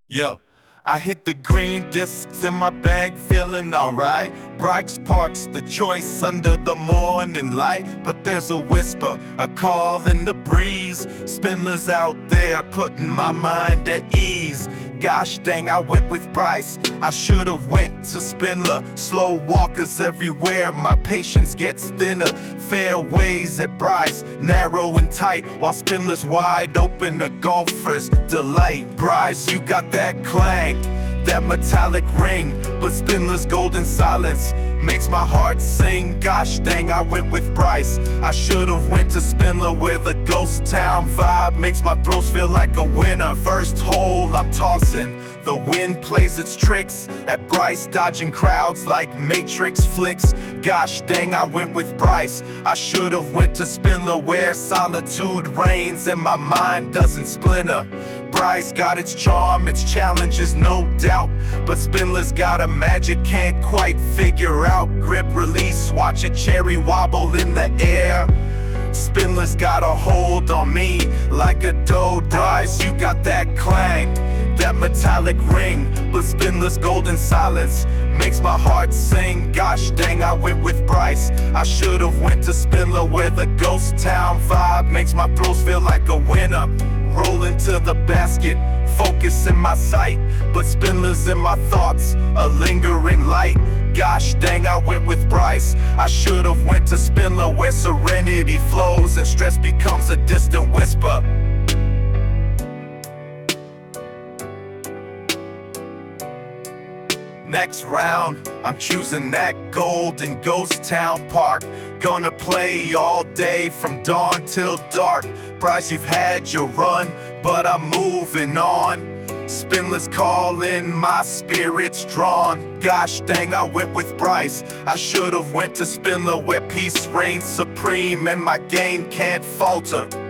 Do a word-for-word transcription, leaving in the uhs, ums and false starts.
Yo, I hit the green discs in my bag, feeling alright. Bryce Park's the choice under the morning light. But there's a whisper, a call in the breeze. Spindlers out there putting my mind at ease. Gosh dang, I went with Bryce. I should've went to Spindler. Slow walkers everywhere, my patience gets thinner. Fairways at Bryce, narrow and tight, while Spindler's wide open, a golfer's delight. Bryce, you got that clang, that metallic ring, but Spindler's golden silence makes my heart sing. Gosh dang, I went with Bryce. I should've went to Spindler, where the ghost town vibe makes my throws feel like a winner. First hole, I'm tossing, the wind plays its tricks at Bryce, dodging crowds like Matrix flicks. Gosh dang, I went with Bryce. I should've went to Spindler, where solitude reigns and my mind doesn't splinter. Bryce got its charm, its challenges, no doubt, but Spindler's got a magic can't quite figure out. Grip release, watch a cherry wobble in the air. Spindler's got a hold on me like a doe dies. You got that clang, that metallic ring, but Spindler's golden silence makes my heart sing. Gosh dang, I went with Bryce. I should've went to Spindler, where the ghost town vibe makes my throws feel like a winner. Rolling to the basket, focus in my sight, but Spindler's in my thoughts, a lingering light. Gosh dang, I went with Bryce. I should've went to Spindler, where serenity flows and stress becomes a distant whisper. Next round, I'm choosing that golden ghost town park. Gonna play all day from dawn till dark. Bryce, you've had your run, but I'm moving on. Spindler's calling, my spirit's drawn. Gosh dang, I went with Bryce. I should've went to Spindler, where peace reigns supreme and my game can't falter.